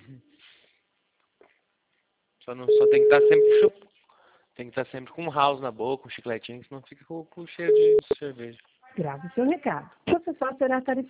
Só tem que estar sempre tem que estar sempre com um house na boca, um chicletinho, senão fica com cheiro de cerveja. Grave seu recado. Você só será tarifado